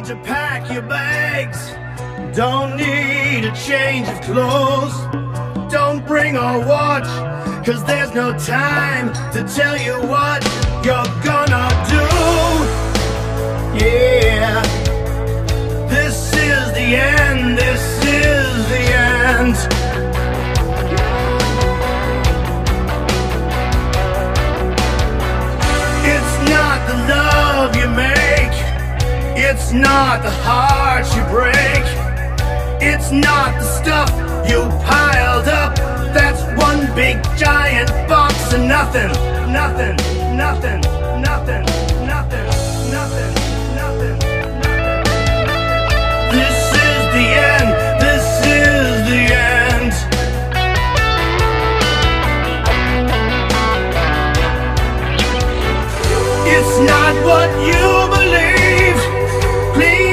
need to pack your bags. Don't need a change of clothes. Don't bring a watch, 'cause there's no time to tell you what you're gonna do. Yeah, this is the end, this is the end. It's not the love you make, it's not the heart you break, it's not the stuff you piled up. That's one big giant box of nothing, nothing, nothing, nothing, nothing, nothing, nothing. This is the end, this is the end. It's not what you believe. Please